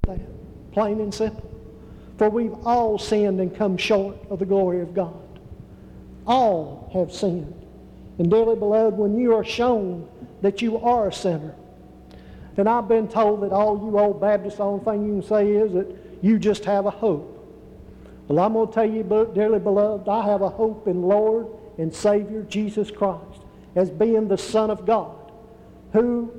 that, plain and simple. For we've all sinned and come short of the glory of God. All have sinned. And dearly beloved, when you are shown that you are a sinner, and I've been told that all you old Baptists, the only thing you can say is that you just have a hope. Well, I'm going to tell you, dearly beloved, I have a hope in Lord and Savior Jesus Christ as being the Son of God, who,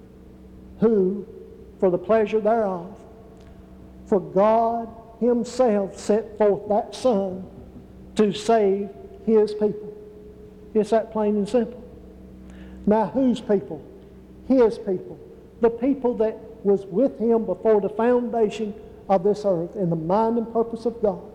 for the pleasure thereof, for God Himself set forth that Son to save His people. It's that plain and simple. Now, whose people? His people. The people that was with Him before the foundation of this earth in the mind and purpose of God.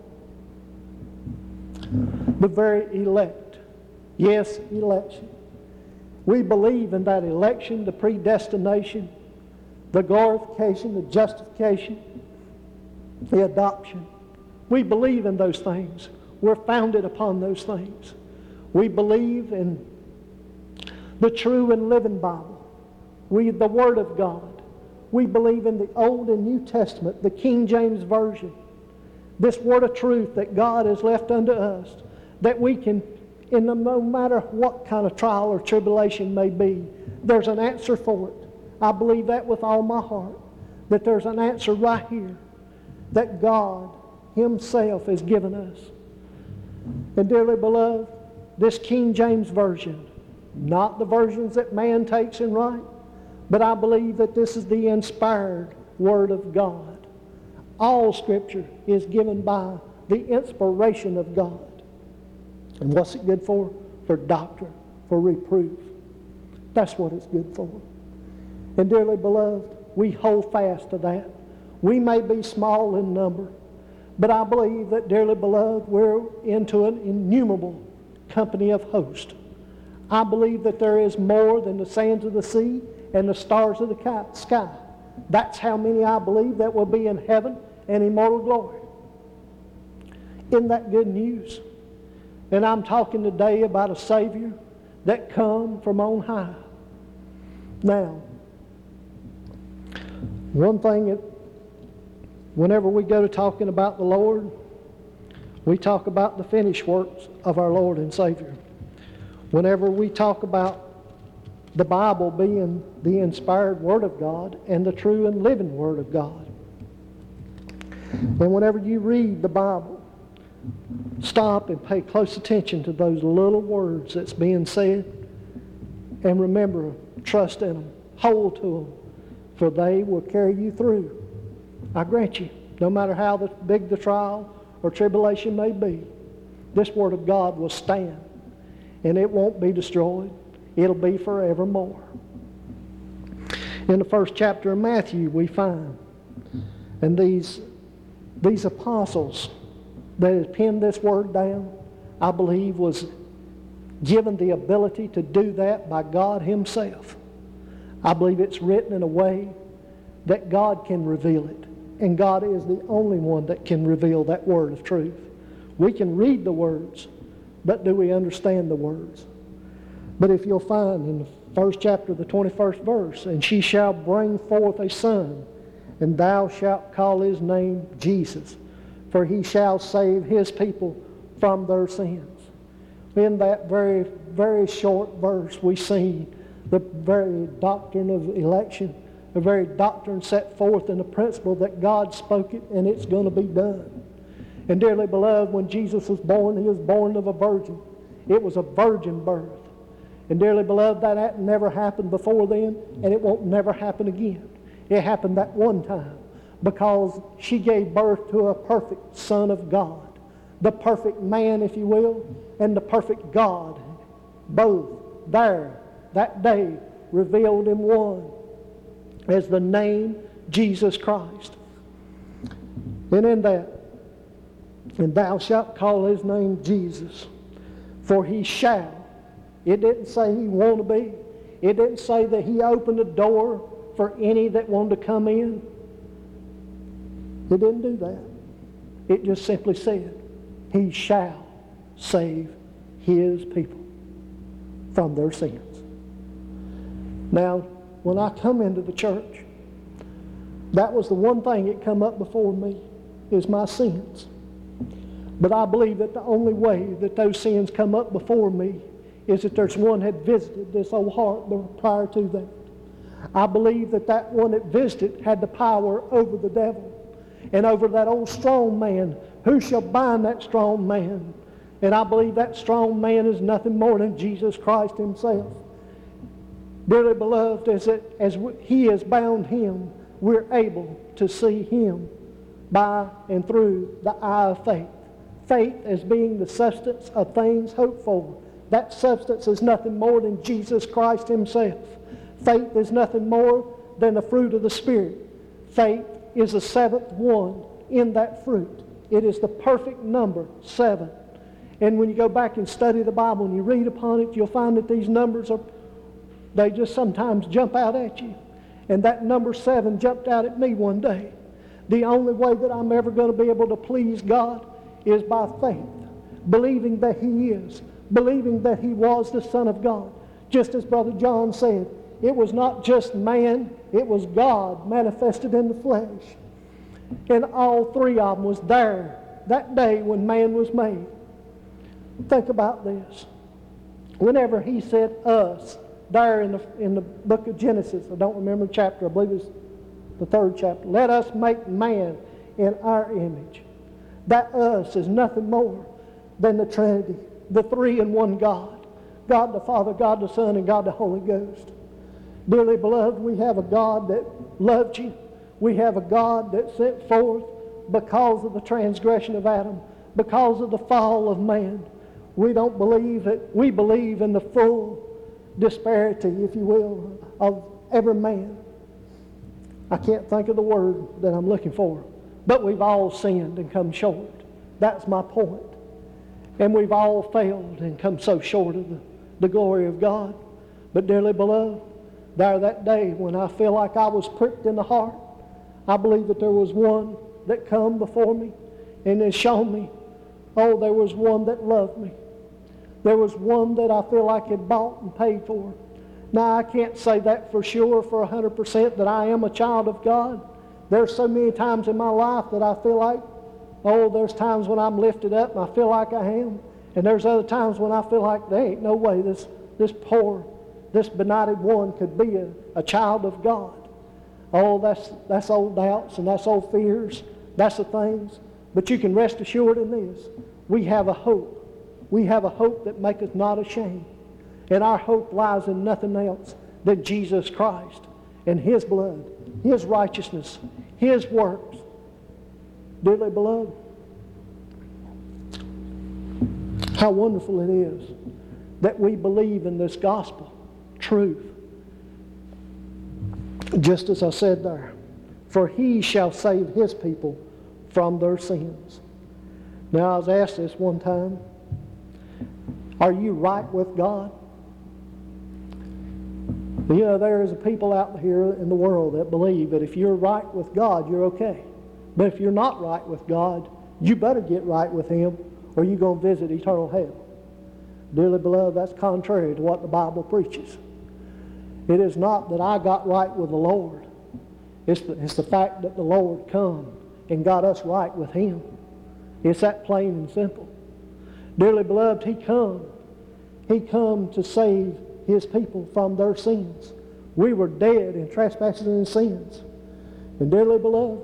The very elect. Yes, election. We believe in that election, the predestination, the glorification, the justification, the adoption. We believe in those things. We're founded upon those things. We believe in the true and living Bible. The Word of God. We believe in the Old and New Testament, the King James Version. This word of truth that God has left unto us, that we can, no matter what kind of trial or tribulation may be, there's an answer for it. I believe that with all my heart, that there's an answer right here that God Himself has given us. And dearly beloved, this King James Version, not the versions that man takes and writes, but I believe that this is the inspired Word of God. All Scripture is given by the inspiration of God. And what's it good for? For doctrine, for reproof. That's what it's good for. And dearly beloved, we hold fast to that. We may be small in number, but I believe that, dearly beloved, we're into an innumerable company of hosts. I believe that there is more than the sands of the sea and the stars of the sky. That's how many I believe that will be in heaven and immortal glory. Isn't that good news? And I'm talking today about a Savior that come from on high. Now, one thing that whenever we go to talking about the Lord, we talk about the finished works of our Lord and Savior. Whenever we talk about the Bible being the inspired Word of God and the true and living Word of God. And whenever you read the Bible, stop and pay close attention to those little words that's being said. And remember, trust in them. Hold to them. For they will carry you through. I grant you, no matter how big the trial or tribulation may be, this Word of God will stand. And it won't be destroyed. It'll be forevermore. In the first chapter of Matthew, we find, and these apostles that has penned this word down, I believe was given the ability to do that by God Himself. I believe it's written in a way that God can reveal it. And God is the only one that can reveal that word of truth. We can read the words, but do we understand the words? But if you'll find in the first chapter, the 21st verse, and she shall bring forth a son, and thou shalt call his name Jesus, for he shall save his people from their sins. In that very, very short verse, we see the very doctrine of election, the very doctrine set forth in the principle that God spoke it and it's going to be done. And dearly beloved, when Jesus was born, He was born of a virgin. It was a virgin birth. And dearly beloved, that had never happened before then, and it won't never happen again. It happened that one time because she gave birth to a perfect Son of God. The perfect man, if you will, and the perfect God. Both there, that day, revealed in one as the name Jesus Christ. And in that, and thou shalt call his name Jesus, for he shall. It didn't say he wanted to be. It didn't say that he opened a door for any that wanted to come in. It didn't do that. It just simply said, he shall save his people from their sins. Now, when I come into the church, That was the one thing that come up before me, is my sins. But I believe that the only way that those sins come up before me is that there's one had visited this old heart prior to that. I believe that that one that visited had the power over the devil and over that old strong man. Who shall bind that strong man? And I believe that strong man is nothing more than Jesus Christ himself. Dearly beloved, as he has bound him, we're able to see him by and through the eye of faith. Faith as being the substance of things hoped for. That substance is nothing more than Jesus Christ himself. Faith is nothing more than the fruit of the Spirit. Faith is the seventh one in that fruit. It is the perfect number, 7. And when you go back and study the Bible and you read upon it, you'll find that these numbers they just sometimes jump out at you. And that number 7 jumped out at me one day. The only way that I'm ever going to be able to please God is by faith, believing that he is, believing that he was the Son of God. Just as Brother John said, it was not just man, it was God manifested in the flesh. And all three of them was there that day when man was made. Think about this. Whenever he said us, there in the book of Genesis, I don't remember the chapter, I believe it's the 3rd chapter. Let us make man in our image. That us is nothing more than the Trinity, the 3 in 1 God. God the Father, God the Son, and God the Holy Ghost. Dearly beloved, we have a God that loved you. We have a God that sent forth because of the transgression of Adam, because of the fall of man. We don't believe that. We believe in the full disparity, if you will, of every man. I can't think of the word that I'm looking for. But we've all sinned and come short. That's my point. And we've all failed and come so short of the glory of God. But dearly beloved, there that day when I feel like I was pricked in the heart, I believe that there was one that come before me and has shown me, oh, there was one that loved me. There was one that I feel like had bought and paid for. Now, I can't say that for sure, for 100%, that I am a child of God. There's so many times in my life that I feel like, oh, there's times when I'm lifted up and I feel like I am. And there's other times when I feel like there ain't no way this poor, this benighted one could be a child of God. Oh, that's old doubts and that's old fears. That's the things. But you can rest assured in this. We have a hope. We have a hope that maketh not ashamed. And our hope lies in nothing else than Jesus Christ and his blood, his righteousness, his works. Dearly beloved, how wonderful it is that we believe in this gospel truth. Just as I said there, for he shall save his people from their sins. Now, I was asked this one time, are you right with God? You know, there is a people out here in the world that believe that if you're right with God, you're okay. But if you're not right with God, you better get right with him or you're going to visit eternal hell. Dearly beloved, that's contrary to what the Bible preaches. It is not that I got right with the Lord. It's the fact that the Lord come and got us right with him. It's that plain and simple. Dearly beloved, he come to save his people from their sins. We were dead in trespasses and sins. And dearly beloved,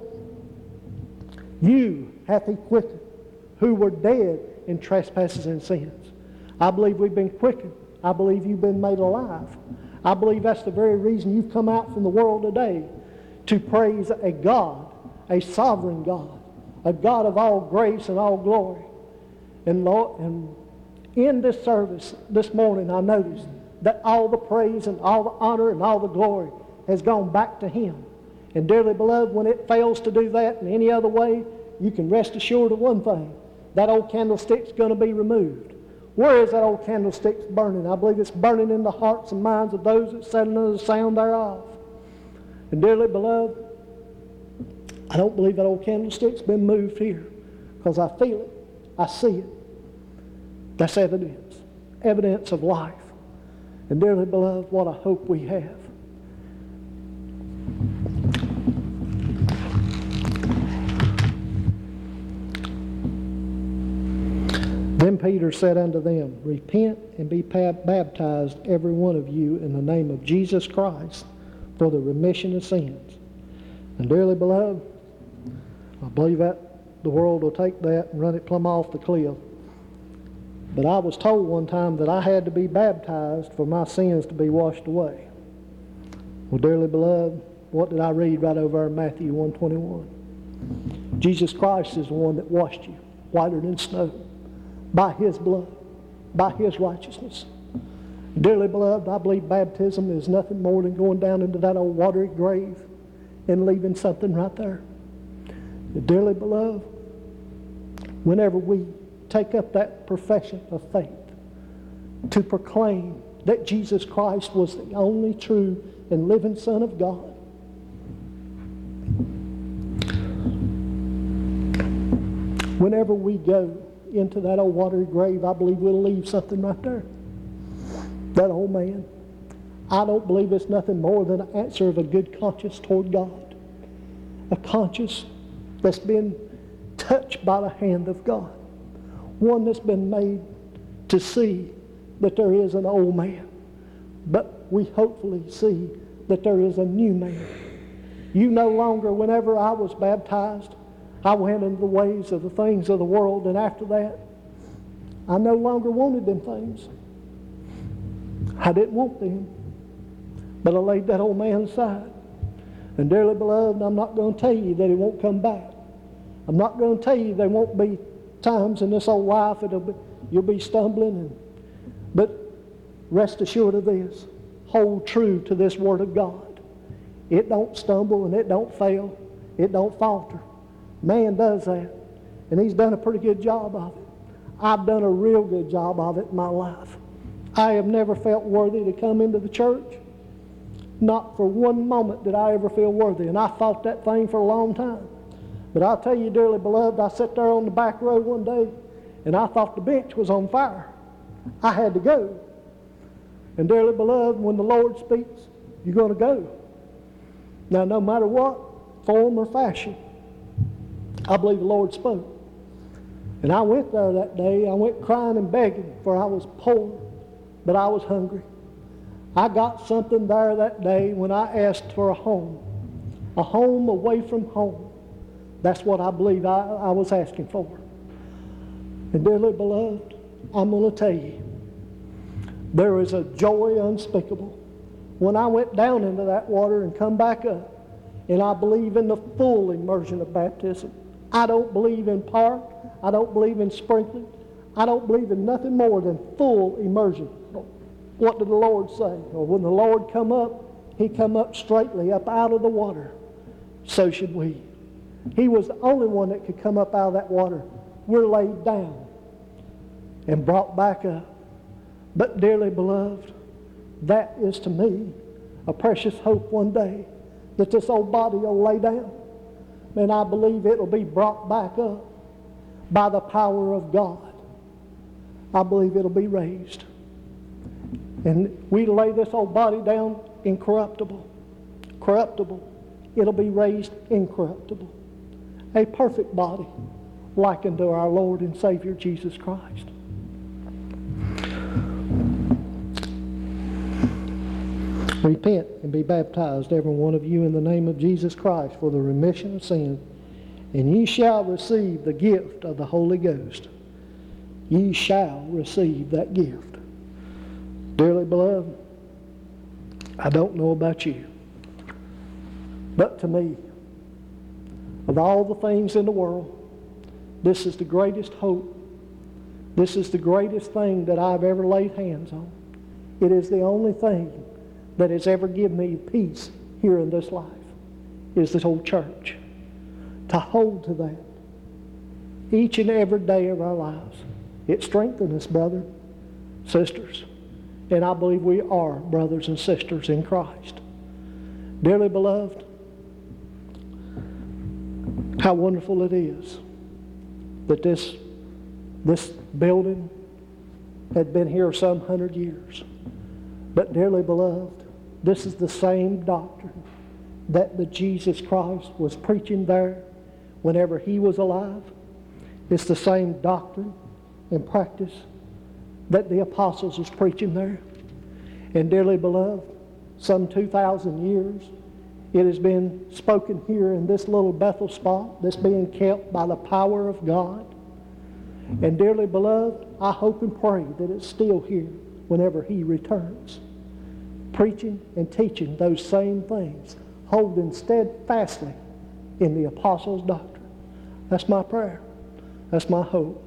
you hath he quickened who were dead in trespasses and sins. I believe we've been quickened. I believe you've been made alive. I believe that's the very reason you've come out from the world today to praise a God, a sovereign God, a God of all grace and all glory. And Lord, and in this service this morning, I noticed that all the praise and all the honor and all the glory has gone back to him. And dearly beloved, when it fails to do that in any other way, you can rest assured of one thing. That old candlestick's going to be removed. Where is that old candlestick burning? I believe it's burning in the hearts and minds of those that sit under the sound thereof. And dearly beloved, I don't believe that old candlestick's been moved here because I feel it. I see it. That's evidence. Evidence of life. And dearly beloved, what a hope we have. Then Peter said unto them, Repent and be baptized, every one of you, in the name of Jesus Christ, for the remission of sins. And dearly beloved, I believe that the world will take that and run it plumb off the cliff. But I was told one time that I had to be baptized for my sins to be washed away. Well, dearly beloved, what did I read right over there in Matthew 1:21? Jesus Christ is the one that washed you whiter than snow by His blood, by His righteousness. Dearly beloved, I believe baptism is nothing more than going down into that old watery grave and leaving something right there. Dearly beloved, whenever we take up that profession of faith to proclaim that Jesus Christ was the only true and living Son of God, whenever we go into that old watery grave, I believe we'll leave something right there. That old man. I don't believe it's nothing more than an answer of a good conscience toward God. A conscience that's been touched by the hand of God. One that's been made to see that there is an old man. But we hopefully see that there is a new man. You no longer, whenever I was baptized, I went into the ways of the things of the world, and after that, I no longer wanted them things. I didn't want them. But I laid that old man aside. And dearly beloved, I'm not going to tell you that he won't come back. I'm not going to tell you there won't be times in this old life you'll be stumbling. But rest assured of this. Hold true to this Word of God. It don't stumble and it don't fail. It don't falter. Man does that. And he's done a pretty good job of it. I've done a real good job of it in my life. I have never felt worthy to come into the church. Not for one moment did I ever feel worthy. And I fought that thing for a long time. But I'll tell you, dearly beloved, I sat there on the back row one day and I thought the bench was on fire. I had to go. And dearly beloved, when the Lord speaks, you're going to go. Now, no matter what form or fashion, I believe the Lord spoke. And I went there that day. I went crying and begging, for I was poor, but I was hungry. I got something there that day when I asked for a home away from home. That's what I believe I was asking for. And dearly beloved, I'm going to tell you, there is a joy unspeakable. When I went down into that water and come back up, and I believe in the full immersion of baptism. I don't believe in part. I don't believe in sprinkling. I don't believe in nothing more than full immersion. What did the Lord say? Well, when the Lord come up, He come up straightly up out of the water. So should we. He was the only one that could come up out of that water. We're laid down and brought back up. But dearly beloved, that is to me a precious hope one day that this old body will lay down. And I believe it will be brought back up by the power of God. I believe it'll be raised. And we lay this old body down incorruptible. Corruptible. It'll be raised incorruptible. A perfect body likened to our Lord and Savior Jesus Christ. Repent and be baptized, every one of you, in the name of Jesus Christ for the remission of sin, and ye shall receive the gift of the Holy Ghost. Ye shall receive that gift. Dearly beloved, I don't know about you, but to me, of all the things in the world, this is the greatest hope. This is the greatest thing that I've ever laid hands on. It is the only thing that has ever given me peace here in this life, is this whole church. To hold to that each and every day of our lives. It strengthens us, brother, sisters. And I believe we are brothers and sisters in Christ. Dearly beloved, how wonderful it is that this building had been here some 100 years. But dearly beloved, this is the same doctrine that the Jesus Christ was preaching there whenever He was alive. It's the same doctrine and practice that the apostles was preaching there. And dearly beloved, some 2,000 years, it has been spoken here in this little Bethel spot that's being kept by the power of God. And dearly beloved, I hope and pray that it's still here whenever He returns, preaching and teaching those same things, holding steadfastly in the apostles' doctrine. That's my prayer. That's my hope.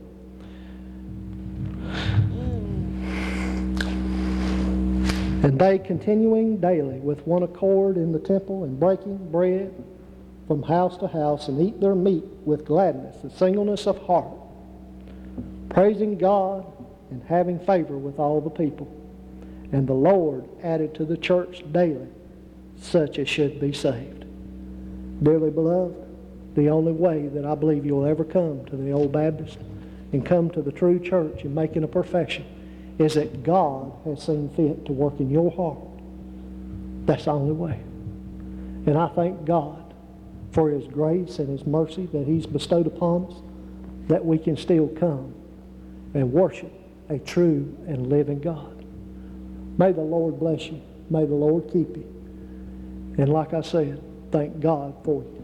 And they, continuing daily with one accord in the temple and breaking bread from house to house, and eat their meat with gladness and singleness of heart, praising God and having favor with all the people. And the Lord added to the church daily such as should be saved. Dearly beloved, the only way that I believe you'll ever come to the Old Baptist and come to the true church and making a profession is that God has seen fit to work in your heart. That's the only way. And I thank God for His grace and His mercy that He's bestowed upon us, that we can still come and worship a true and living God. May the Lord bless you. May the Lord keep you. And like I said, thank God for you.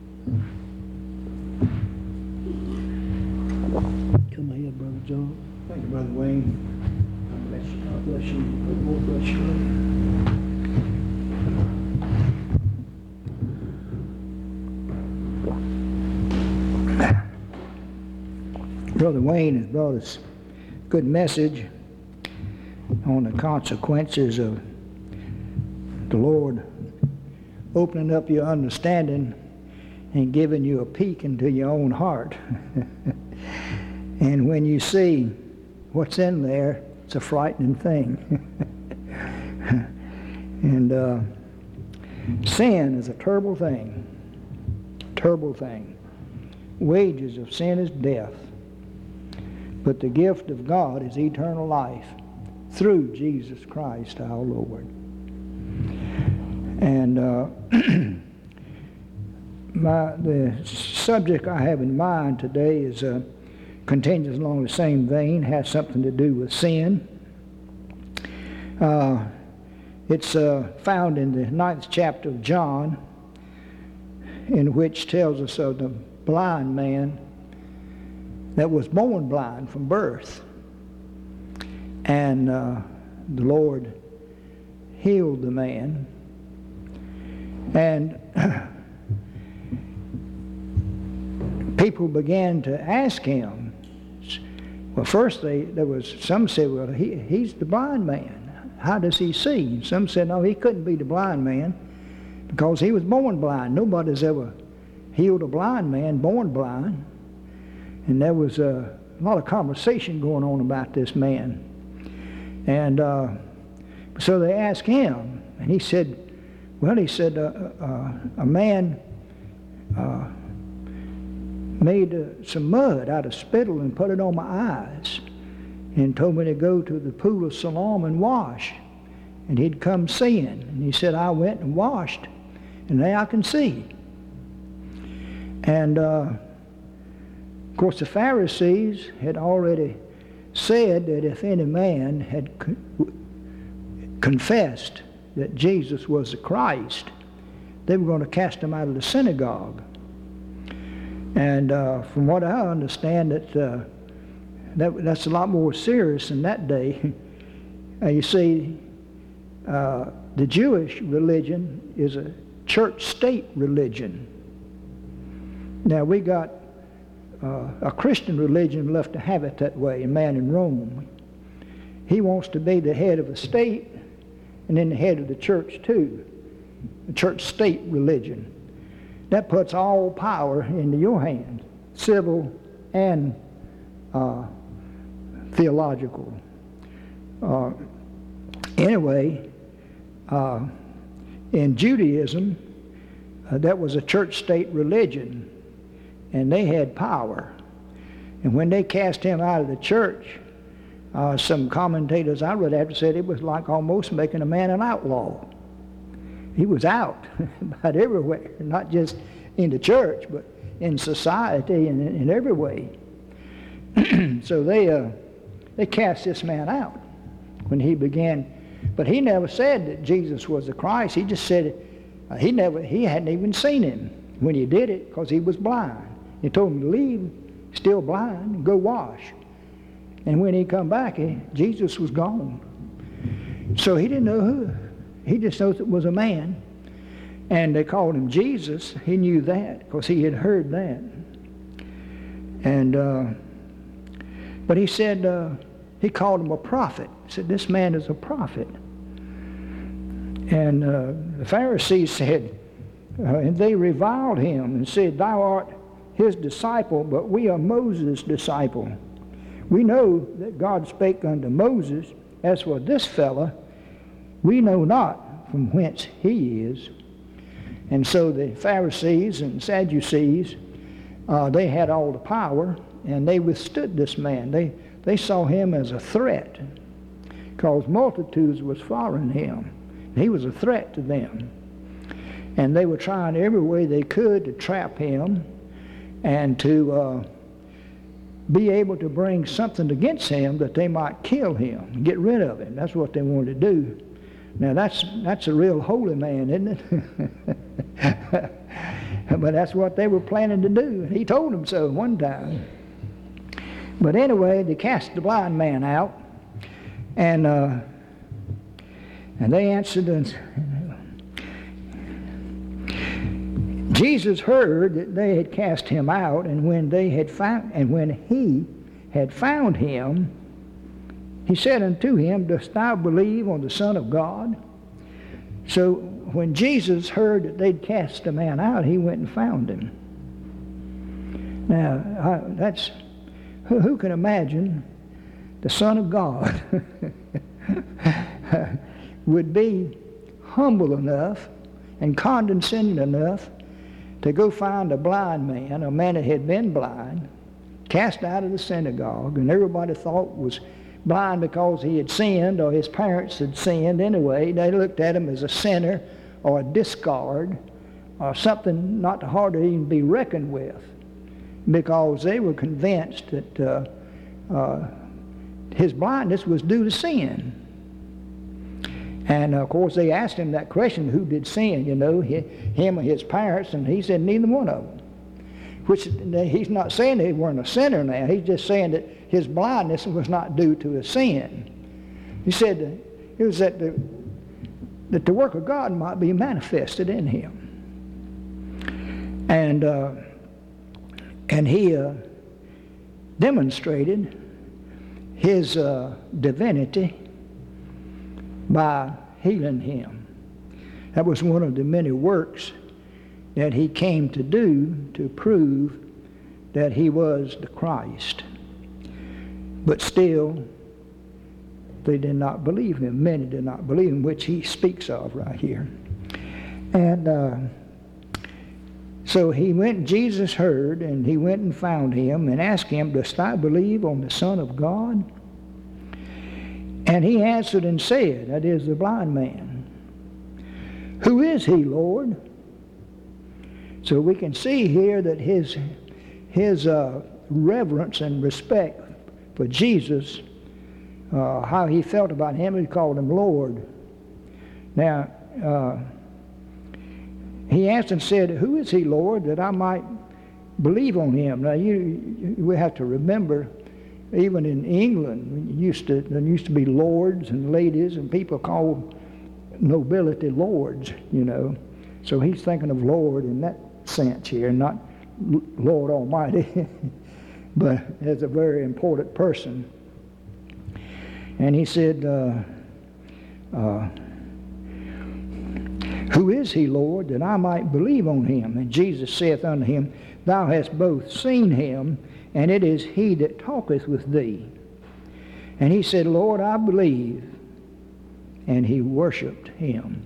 Come ahead, Brother John. Thank you, Brother Wayne. God bless you. God bless you. The Lord bless you. Brother Wayne has brought us a good message on the consequences of the Lord opening up your understanding and giving you a peek into your own heart. And when you see what's in there, it's a frightening thing. And sin is a terrible thing. Terrible thing. Wages of sin is death. But the gift of God is eternal life through Jesus Christ our Lord. And the subject I have in mind today is continues along the same vein, has something to do with sin. It's found in the 9th chapter of John, in which tells us of the blind man that was born blind from birth. And the Lord healed the man. And people began to ask him. Well, first some said, well, he's the blind man. How does he see? Some said, no, he couldn't be the blind man because he was born blind. Nobody's ever healed a blind man born blind. And there was a lot of conversation going on about this man. And so they asked him, and he said, a man made some mud out of spittle and put it on my eyes and told me to go to the pool of Siloam and wash, and he'd come seeing. And he said, I went and washed, and now I can see. And of course the Pharisees had already said that if any man had confessed that Jesus was the Christ, they were going to cast him out of the synagogue. And from what I understand, that's a lot more serious in that day. You see, the Jewish religion is a church-state religion. Now, we got a Christian religion left to have it that way, a man in Rome. He wants to be the head of a state and then the head of the church too, a church-state religion. That puts all power into your hands, civil and theological. Anyway, in Judaism, that was a church-state religion, and they had power. And when they cast him out of the church, some commentators I read after said it was like almost making a man an outlaw. He was out about everywhere, not just in the church, but in society and in every way. So they cast this man out when he began. But he never said that Jesus was the Christ. He just said he hadn't even seen him when he did it, because he was blind. He told him to leave, still blind, and go wash. And when he come back, Jesus was gone. So he didn't know who. He just knows it was a man. And they called him Jesus. He knew that because he had heard that. And but he said, he called him a prophet. He said, this man is a prophet. And the Pharisees said, and they reviled him and said, thou art his disciple, but we are Moses' disciple. We know that God spake unto Moses. As for this fellow, we know not from whence he is. And so the Pharisees and Sadducees, they had all the power, and they withstood this man. They saw him as a threat, because multitudes was following him. He was a threat to them. And they were trying every way they could to trap him and to be able to bring something against him that they might kill him and get rid of him. That's what they wanted to do. Now that's a real holy man, isn't it? But that's what they were planning to do. He told them so one time. But anyway, they cast the blind man out, and they answered, and Jesus heard that they had cast him out, and when he had found him, he said unto him, dost thou believe on the Son of God? So when Jesus heard that they'd cast the man out, he went and found him. Now, who can imagine the Son of God would be humble enough and condescending enough to go find a blind man, a man that had been blind, cast out of the synagogue, and everybody thought was blind because he had sinned or his parents had sinned anyway. They looked at him as a sinner or a discard or something not hard to even be reckoned with, because they were convinced that his blindness was due to sin. And of course they asked him that question, who did sin, him or his parents, and he said neither one of them. Which he's not saying they weren't a sinner now, he's just saying that his blindness was not due to a sin. He said it was that the work of God might be manifested in him. And he demonstrated his divinity by healing him. That was one of the many works that he came to do to prove that he was the Christ. But still, they did not believe him. Many did not believe him, which he speaks of right here. And so Jesus heard, and he went and found him and asked him, dost thou believe on the Son of God? And he answered and said, that is the blind man, who is he, Lord? So we can see here that his reverence and respect for Jesus, how he felt about him, he called him Lord. Now, he asked and said, who is he, Lord, that I might believe on him? Now, we have to remember, even in England, there used to be lords and ladies, and people called nobility lords, So he's thinking of Lord in that sense here, not Lord Almighty, but as a very important person. And he said, who is he, Lord, that I might believe on him? And Jesus saith unto him, thou hast both seen him, and it is he that talketh with thee. And he said, Lord, I believe. And he worshiped him.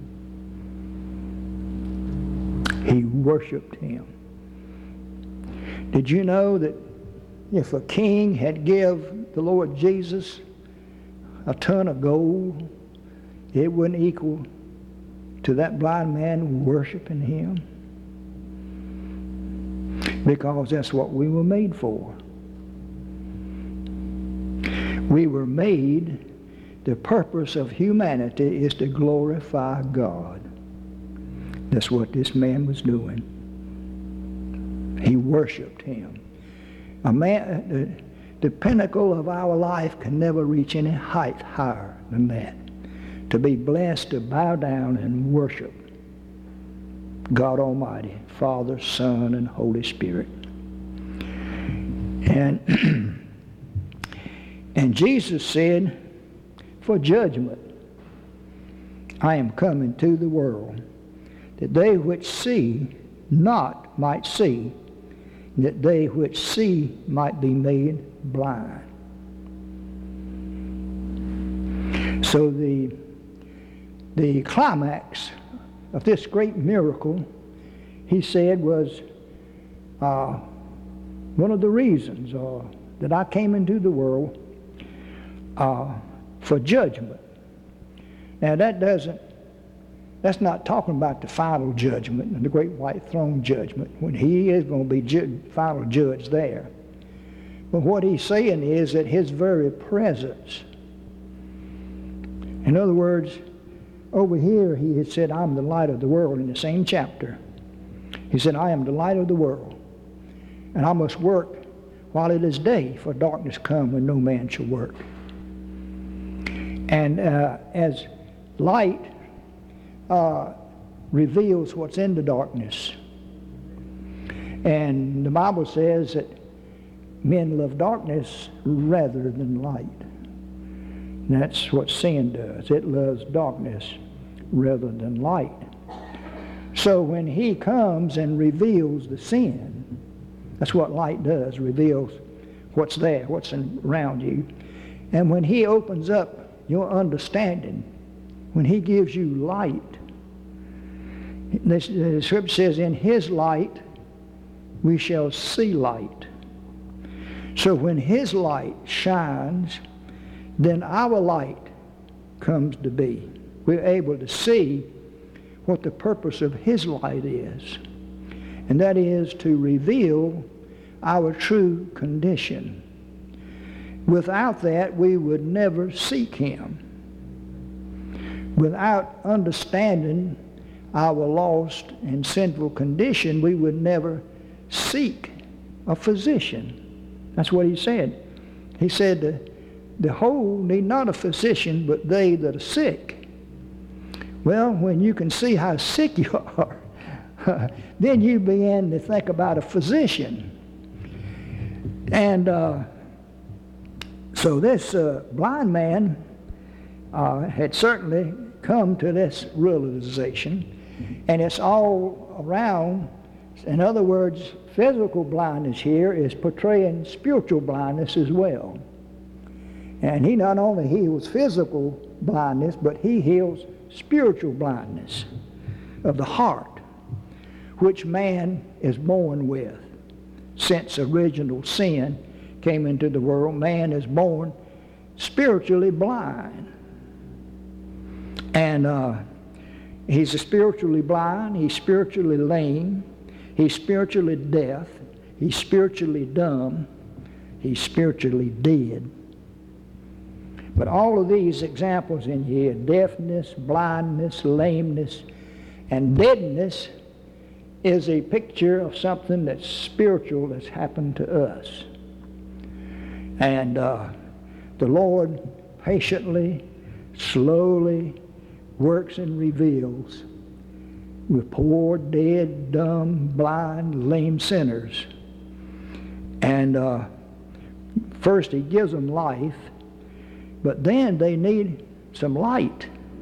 He worshiped him. Did you know that if a king had give the Lord Jesus a ton of gold, it wouldn't equal to that blind man worshiping him? Because that's what we were made for. We were made, the purpose of humanity is to glorify God. That's what this man was doing. He worshiped him. A man, the pinnacle of our life can never reach any height higher than that. To be blessed to bow down and worship God Almighty, Father, Son, and Holy Spirit. And and Jesus said, for judgment I am come into the world, that they which see not might see, and that they which see might be made blind. So the climax of this great miracle, he said, was one of the reasons that I came into the world for judgment. Now that's not talking about the final judgment and the great white throne judgment, when he is going to be final judge there. But what he's saying is that his very presence, in other words, over here he had said, I'm the light of the world in the same chapter. He said, I am the light of the world, and I must work while it is day, for darkness come when no man shall work. And as light reveals what's in the darkness, and the Bible says that men love darkness rather than light. And that's what sin does. It loves darkness rather than light. So when he comes and reveals the sin, that's what light does, reveals what's there, what's around you. And when he opens up your understanding, when he gives you light, the scripture says, in his light we shall see light. So when his light shines, then our light comes to be. We're able to see what the purpose of his light is. And that is to reveal our true condition. Without that, we would never seek him. Without understanding our lost and sinful condition, we would never seek a physician. That's what he said. He said, the whole need not a physician, but they that are sick. Well, when you can see how sick you are, then you begin to think about a physician. And so this blind man had certainly come to this realization, and it's all around. In other words, physical blindness here is portraying spiritual blindness as well. And he not only heals physical blindness, but he heals spiritual blindness of the heart, which man is born with. Since original sin came into the world, man is born spiritually blind. And he's spiritually blind, he's spiritually lame, he's spiritually deaf, he's spiritually dumb, he's spiritually dead. But all of these examples in here, deafness, blindness, lameness, and deadness, is a picture of something that's spiritual that's happened to us. And the Lord patiently, slowly works and reveals with poor, dead, dumb, blind, lame sinners. And first he gives them life, but then they need some light.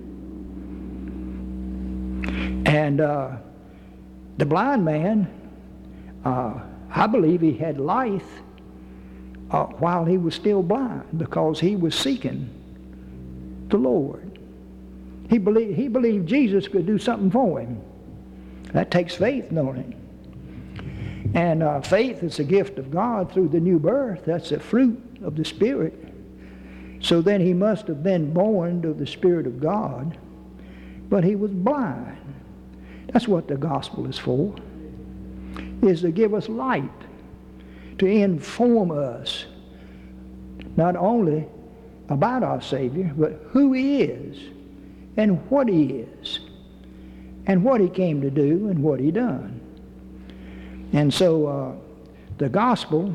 And the blind man, I believe he had life while he was still blind, because he was seeking the Lord. He believed Jesus could do something for him. That takes faith, don't it? And faith is a gift of God through the new birth. That's the fruit of the Spirit. So then he must have been born of the Spirit of God, but he was blind. That's what the gospel is for, is to give us light, to inform us not only about our Savior, but who He is and what He is and what He came to do and what He done. And so the gospel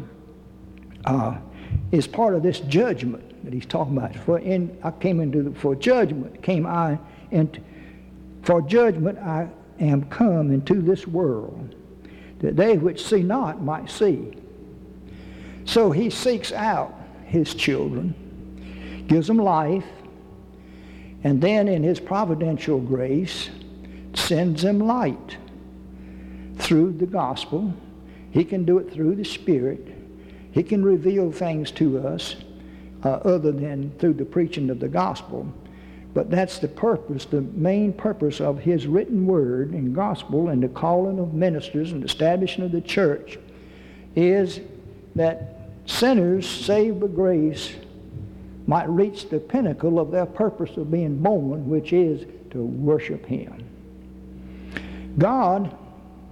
is part of this judgment that he's talking about. For judgment I am come into this world, that they which see not might see. So he seeks out his children, gives them life, and then in his providential grace sends them light through the gospel. He can do it through the Spirit. He can reveal things to us other than through the preaching of the gospel. But that's the purpose, the main purpose of his written word and gospel and the calling of ministers and the establishing of the church is that sinners saved by grace might reach the pinnacle of their purpose of being born, which is to worship Him. God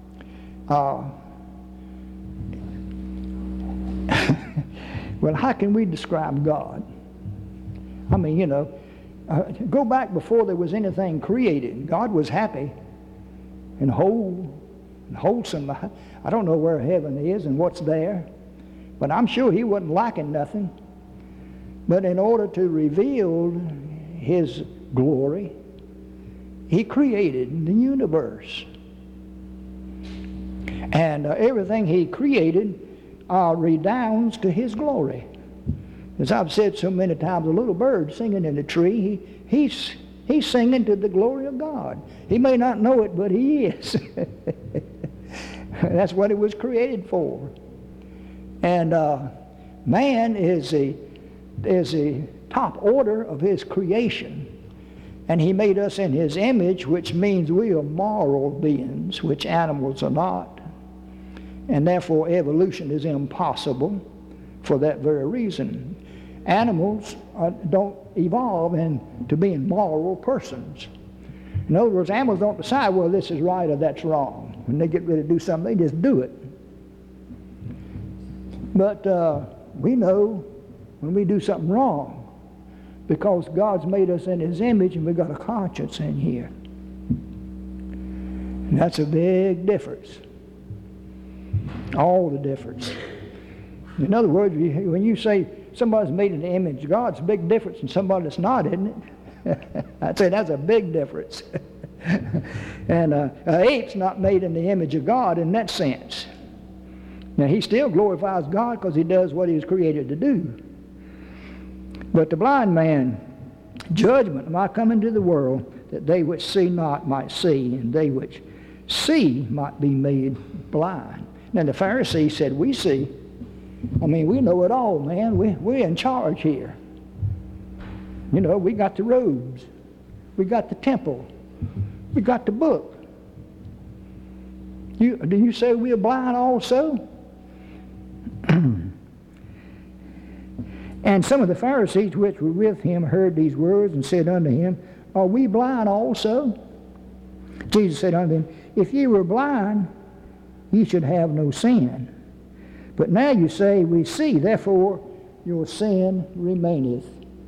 well, how can we describe God? I mean, go back before there was anything created. God was happy and whole and wholesome. I don't know where heaven is and what's there, but I'm sure He wasn't lacking nothing. But in order to reveal His glory, He created the universe. And everything He created redounds to His glory. As I've said so many times, a little bird singing in a tree, he's singing to the glory of God. He may not know it, but he is. That's what it was created for. And man is the top order of His creation. And He made us in His image, which means we are moral beings, which animals are not. And therefore evolution is impossible for that very reason. Animals don't evolve into being moral persons. In other words, animals don't decide, well, this is right or that's wrong. When they get ready to do something, they just do it. But we know when we do something wrong because God's made us in His image and we've got a conscience in here. And that's a big difference. All the difference. In other words, when you say somebody's made in the image of God, it's a big difference than somebody that's not, isn't it? I'd say that's a big difference. And an ape's not made in the image of God in that sense. Now, he still glorifies God because he does what he was created to do. But the blind man, judgment might come into the world, that they which see not might see, and they which see might be made blind. Now the Pharisees said, we see. I mean, we know it all, man. We're in charge here. We got the robes. We got the temple. We got the book. Do you say we are blind also? And some of the Pharisees which were with him heard these words and said unto him, are we blind also? Jesus said unto them, if ye were blind, ye should have no sin. But now you say, we see, therefore your sin remaineth.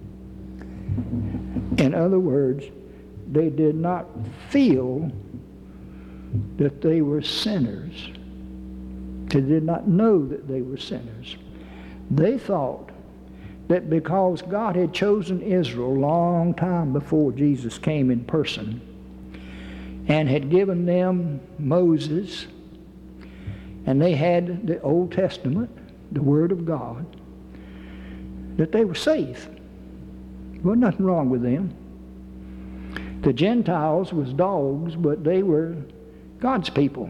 In other words, they did not feel that they were sinners. They did not know that they were sinners. They thought that because God had chosen Israel a long time before Jesus came in person and had given them Moses, and they had the Old Testament, the Word of God, that they were safe. There wasn't nothing wrong with them. The Gentiles was dogs, but they were God's people.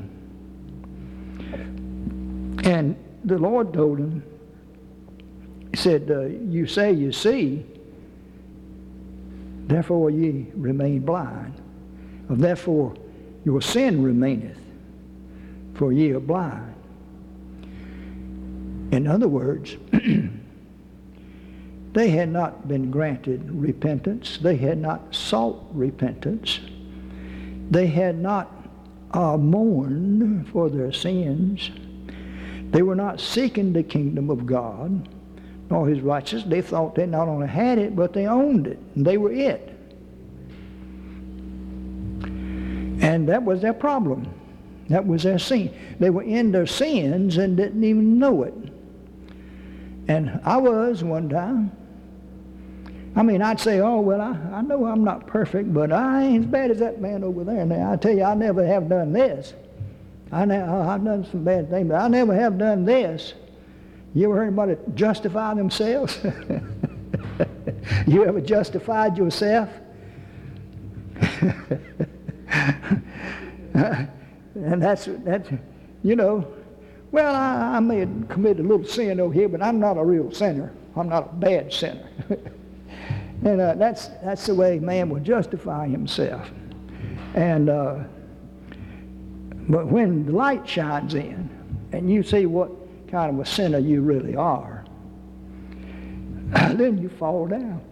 And the Lord told him, He said, you say you see, therefore ye remain blind. Therefore your sin remaineth, for ye are blind. In other words, they had not been granted repentance. They had not sought repentance. They had not mourned for their sins. They were not seeking the kingdom of God, nor his righteousness. They thought they not only had it, but they owned it. And they were it. And that was their problem. That was their sin. They were in their sins and didn't even know it. And I was one time. I mean, I'd say, oh, well, I know I'm not perfect, but I ain't as bad as that man over there. Now, I tell you, I never have done this. I've done some bad things, but I never have done this. You ever heard anybody justify themselves? You ever justified yourself? And that's you know, well, I may have committed a little sin over here, but I'm not a real sinner. I'm not a bad sinner. And that's the way man will justify himself. And but when the light shines in, and you see what kind of a sinner you really are, then you fall down.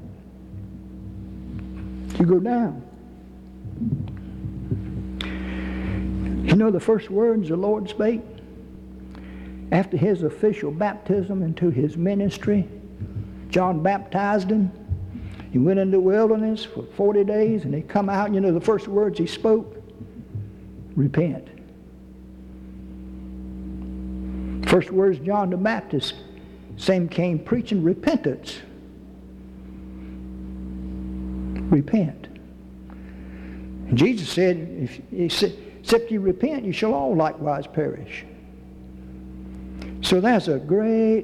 You go down. You know the first words the Lord spake after his official baptism into his ministry? John baptized him. He went into the wilderness for 40 days, and he come out, and you know the first words he spoke? Repent. First words John the Baptist, same came preaching repentance. Repent. And Jesus said, except you repent, you shall all likewise perish. So that's a great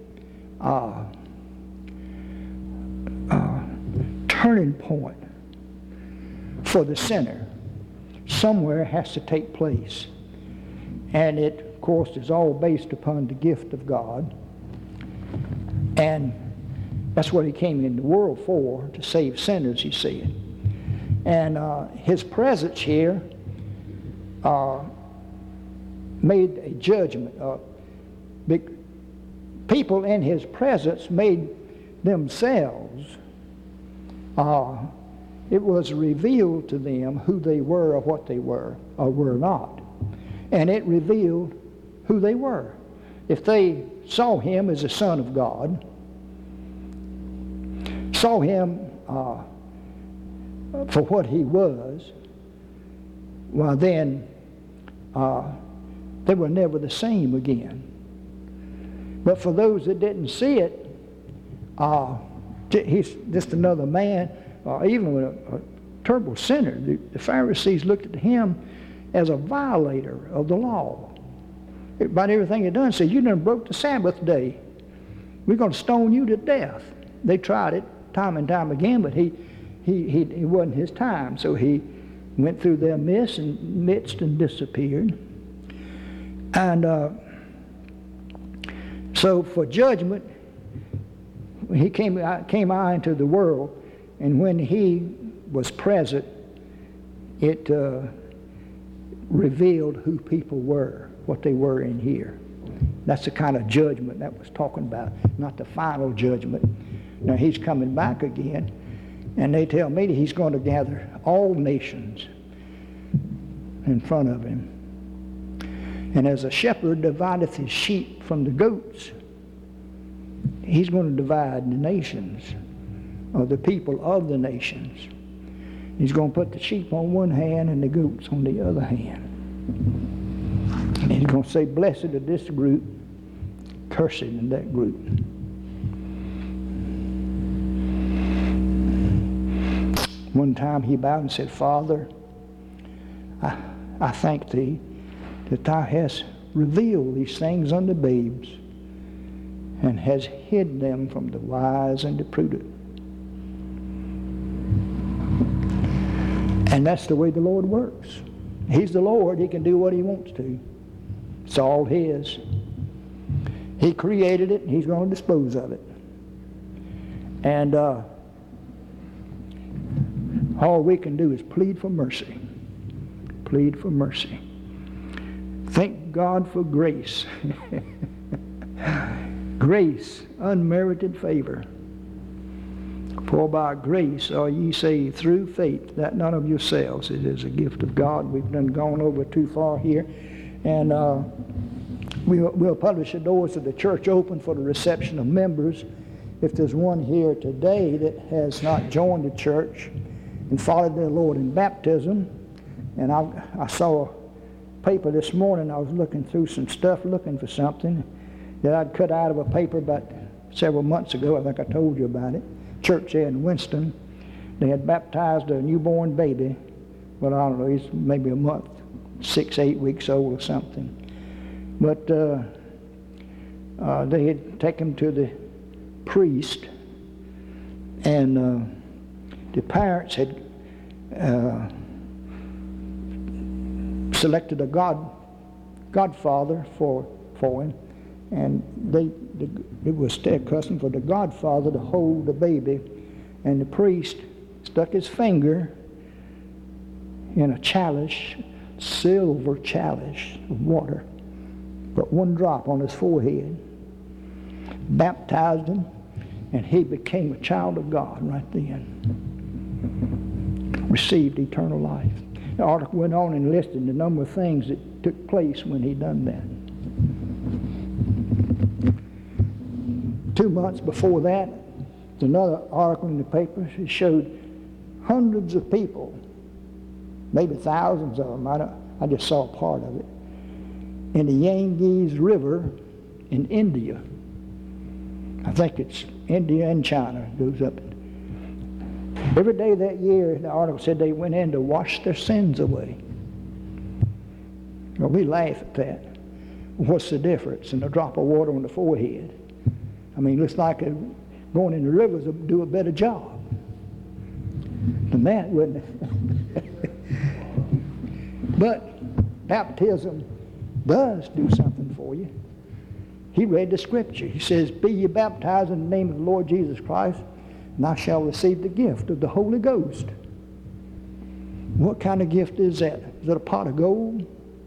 turning point for the sinner. Somewhere has to take place. And it, of course, is all based upon the gift of God. And that's what he came into the world for, to save sinners, he said. And his presence here made a judgment. People in his presence made themselves, it was revealed to them who they were or what they were or were not. And it revealed who they were. If they saw him as a son of God, saw him for what he was, well then they were never the same again. But for those that didn't see it, he's just another man, even a terrible sinner. The Pharisees looked at him as a violator of the law. About everything he'd done, said, you done broke the Sabbath day. We're going to stone you to death. They tried it time and time again, but he wasn't his time. So he went through their midst and disappeared. And so for judgment, he came out into the world, and when he was present, it revealed who people were, what they were in here. That's the kind of judgment that was talking about, not the final judgment. Now he's coming back again, and they tell me that he's going to gather all nations in front of him. And as a shepherd divideth his sheep from the goats, he's going to divide the nations, or the people of the nations. He's going to put the sheep on one hand and the goats on the other hand. And he's going to say, blessed are this group, cursed in that group. One time he bowed and said, Father, I thank thee that thou hast revealed these things unto babes and has hid them from the wise and the prudent. And that's the way the Lord works. He's the Lord. He can do what he wants to. It's all his. He created it, and he's going to dispose of it. And all we can do is plead for mercy. Plead for mercy. Thank God for grace. Grace, unmerited favor. For by grace are ye saved through faith, that none of yourselves. It is a gift of God. We've done gone over too far here. And We'll publish the doors of the church open for the reception of members. If there's one here today that has not joined the church and followed their Lord in baptism, and I saw a paper this morning. I was looking through some stuff, looking for something that I'd cut out of a paper about several months ago. I think I told you about it. Church there in Winston. They had baptized a newborn baby. Well, I don't know, he's maybe a month, 6, 8 weeks old or something. But they had taken him to the priest, and the parents had selected a godfather for him, and it was their custom for the godfather to hold the baby, and the priest stuck his finger in a chalice, silver chalice of water, put one drop on his forehead, baptized him, and he became a child of God right then. Received eternal life. The article went on and listed the number of things that took place when he done that. 2 months before that, there's another article in the paper. It showed hundreds of people, maybe thousands of them. I just saw a part of it, in the Ganges River in India. I think it's India and China goes up. Every day that year, the article said they went in to wash their sins away. Well, we laugh at that. What's the difference in a drop of water on the forehead? I mean, it looks like going in the rivers would do a better job than that, wouldn't it? But baptism does do something for you. He read the scripture. He says, "Be ye baptized in the name of the Lord Jesus Christ, and I shall receive the gift of the Holy Ghost." What kind of gift is that? Is it a pot of gold?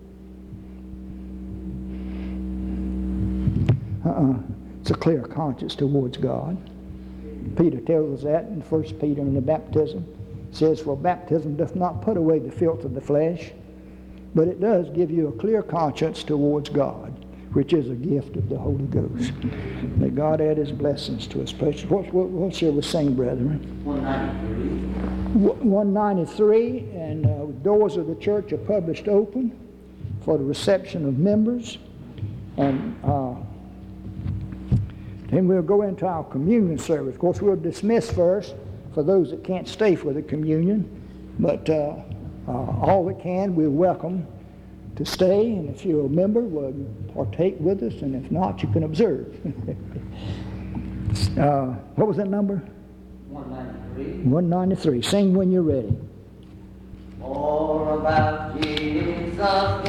It's a clear conscience towards God. Peter tells us that in 1 Peter in the baptism. It says, "For baptism doth not put away the filth of the flesh, but it does give you a clear conscience towards God, which is a gift of the Holy Ghost." May God add his blessings to us. What shall we sing, brethren? 193. 193, and doors of the church are published open for the reception of members. And then we'll go into our communion service. Of course, we'll dismiss first for those that can't stay for the communion, but all that can, we're welcome to stay, and if you're a member, well, partake with us, and if not, you can observe. What was that number? 193. 193. Sing when you're ready. More about Jesus